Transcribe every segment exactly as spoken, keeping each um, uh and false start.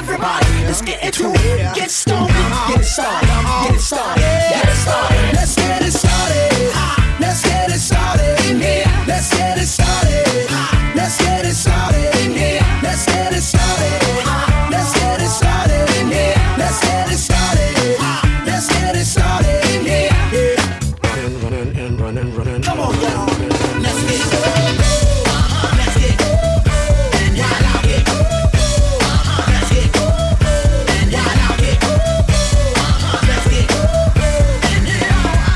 Everybody, let's get into it. Get stoned, get it started, get it started, get it started. Let's get it started. Let's get it started in here. Let's get it started. Let's get it started in here. Let's get it started. Let's get it started in here. Let's get it started. Let's get it started in here. Running, running, and running, running. Come on, y'all. Let's get it. Let's get it. And y'all out here. Let's get it. And y'all out here. Let's get it. And y'all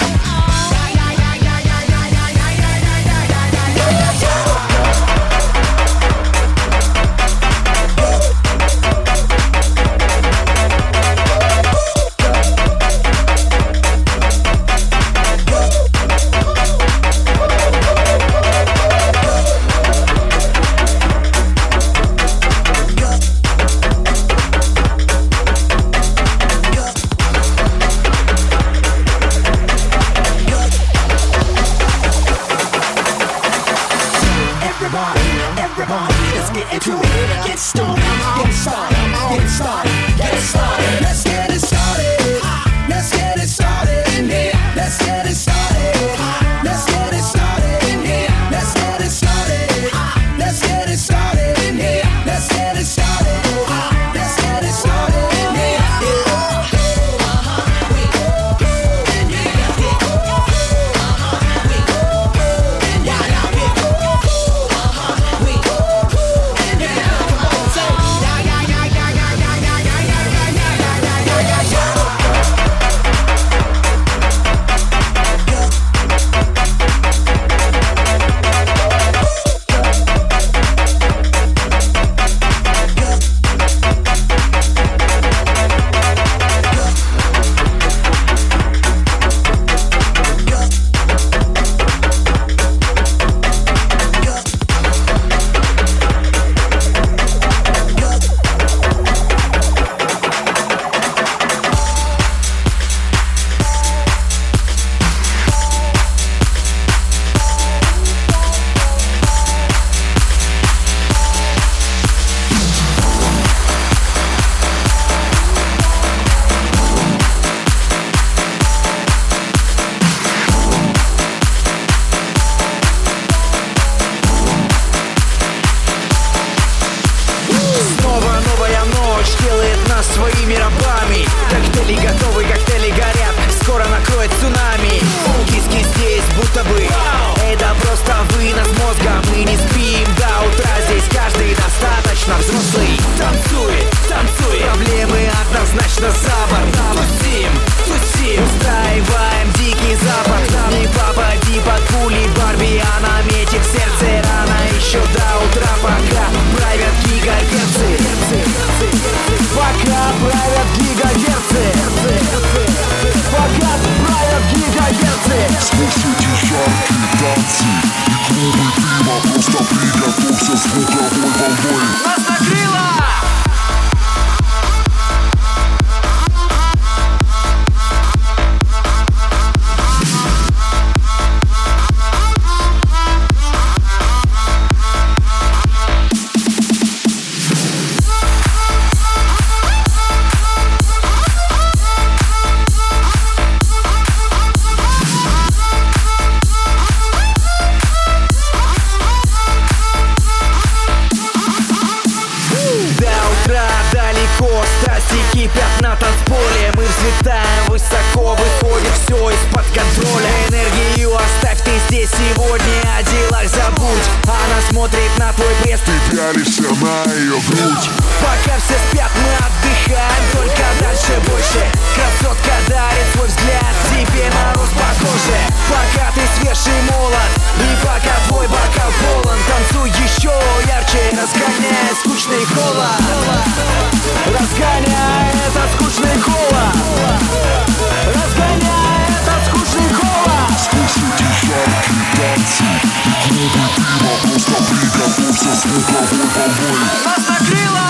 Нас накрыло!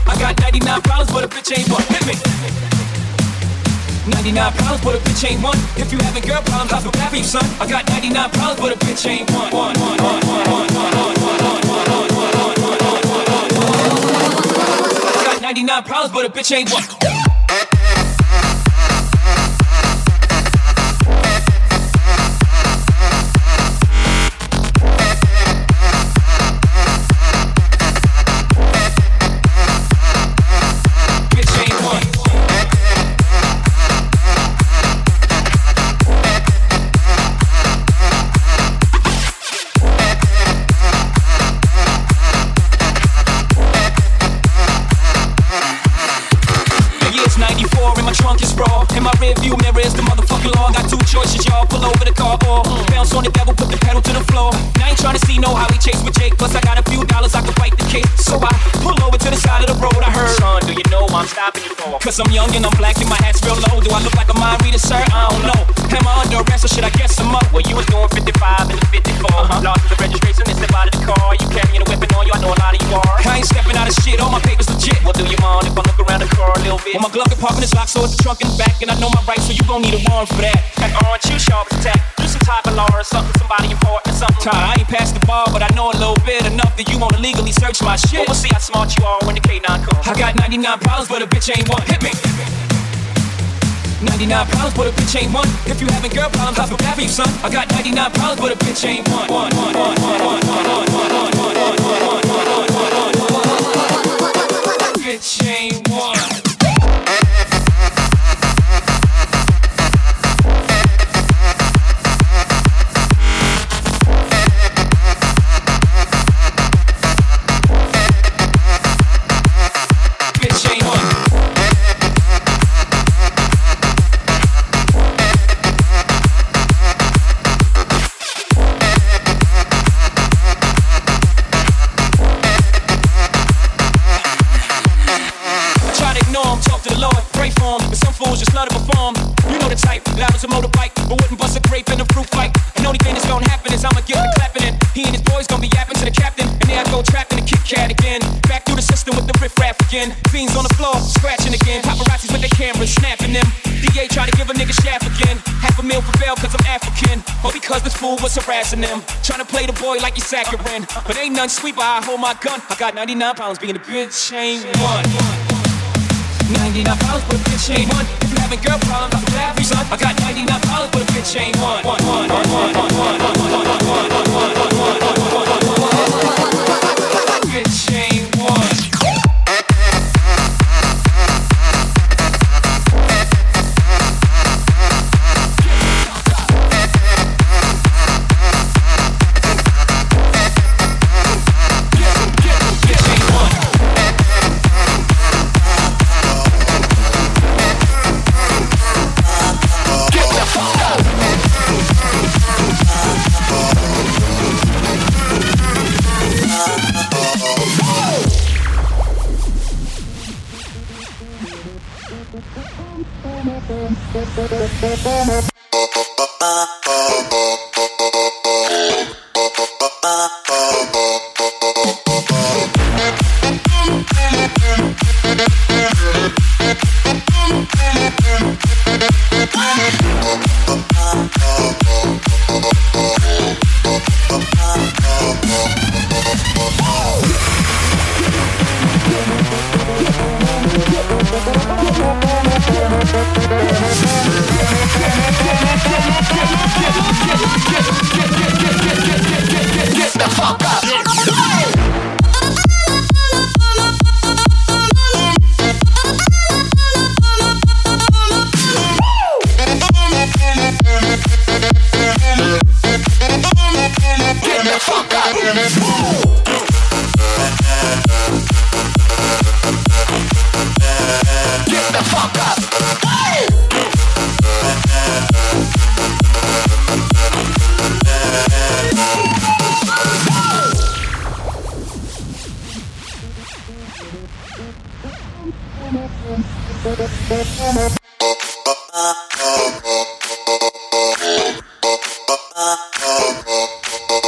I got ninety-nine problems, but a bitch ain't one. Hit me. ninety-nine problems, but a bitch ain't one. If you having girl problems, I feel bad for you, son. I got ninety-nine problems, but a bitch ain't one. One, one, one, one, one, one, one, one, one, one. I got ninety-nine problems, but a bitch ain't one. Rearview mirror is the motherfucking law. Got two choices, y'all. Pull over the car or bounce on the devil, put the pedal to the floor. Now I ain't trying to see no highway chase with Jake. Plus I got a few dollars, I can fight the case. So I pull over to the side of the road. I heard, son, do you know I'm stopping you for? Cause I'm young and I'm black and my hat's real low. Do I look like a mind reader, sir? I don't know. Am I under arrest or should I guess I'm up? Well, you was doing fifty-five and the fifty-four. Uh-huh. Lost the registration and step out of the car. You carrying a weapon on you, I know a lot of you are. I ain't stepping out of shit, all my papers legit. Well, do you mind if I look around the car a little bit? Well, my glove compartment is locked, so it's the trunk in the back. And I know my rights, so you gon' need a warrant for that. Aren't you sharp as tack? Do some type of law or something, somebody important or something. Ty, I ain't past the bar, but I know a little bit enough that you wanna legally search my shit. Well, we'll see how smart you are when the K nine comes. I got ninety-nine problems, but a bitch ain't one. Hit me. ninety-nine problems, but a bitch ain't one. If you having girl problems, I feel bad for you, son. I got ninety-nine problems, but a bitch ain't one. One, one, one, one, one, one, one, one, one, one, one, one, one, one, one. Bitch ain't one. Just love to perform. You know the type that I was a motorbike, but wouldn't bust a grape in a fruit fight. And only thing that's gonna happen is I'ma get the clapping and he and his boys gonna be yapping to the captain. And there I go trapped in a Kit Kat again. Back through the system with the riff raff again. Fiends on the floor, scratching again. Paparazzis with their cameras, snapping them. D A try to give a nigga shaft again. Half a meal for bail cause I'm African. Or because this fool was harassing them. Trying to play the boy like he's saccharine. But ain't none sweet, but I hold my gun. I got ninety-nine pounds, being a bitch ain't one. ninety-nine problems, but a bitch ain't one. If you having girl problems, I feel bad for you, son. I got ninety-nine problems, but a bitch ain't one. One, one, one, one, one, one, one, one, one, one, one, one, one, one, one. Bitch ain't one.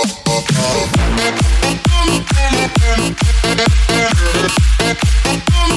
We'll be right back.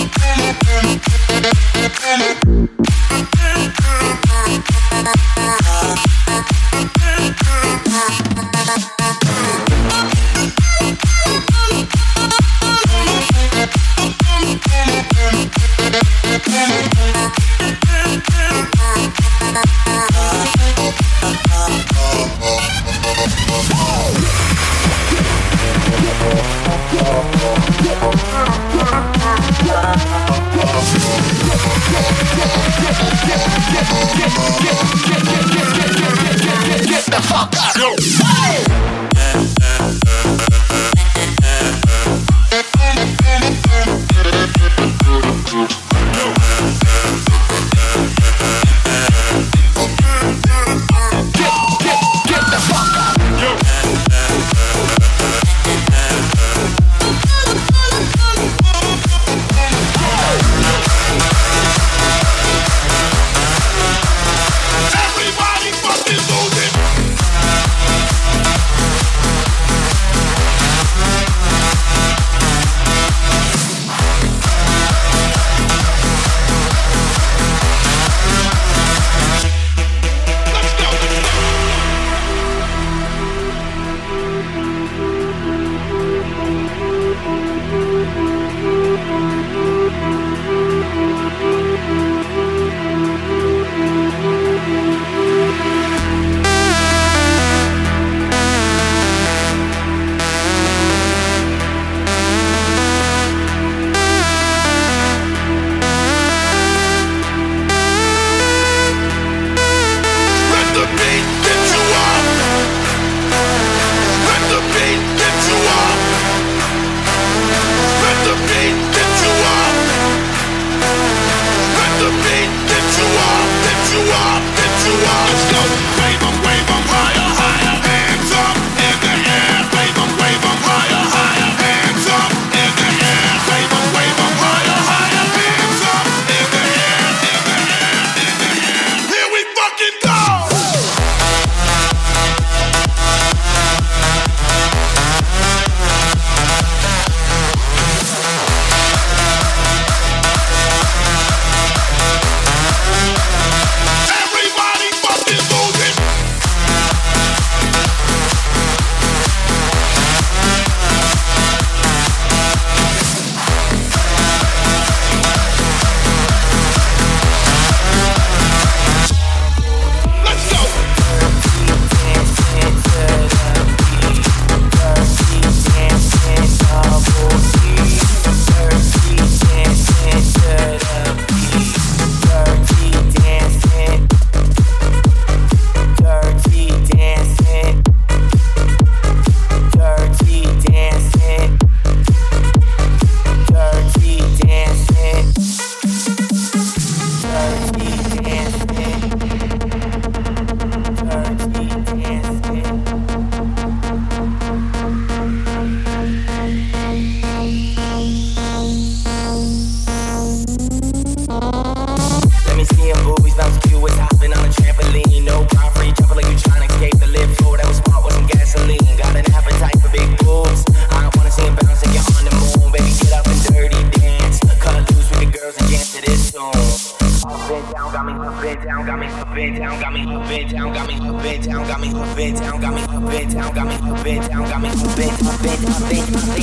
got me up and down, got me up and down, got me up and down, got me up and down, got me up and down, got me up and down, got me up and up and up and up and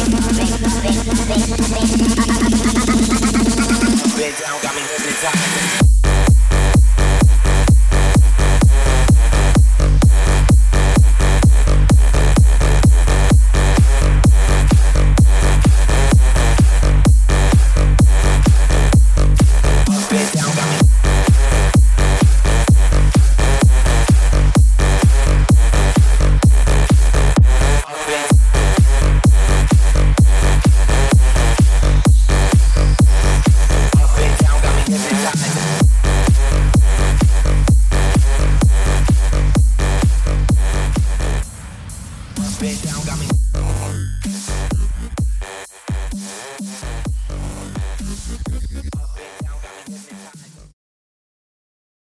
down, got me hypnotized. Down, got me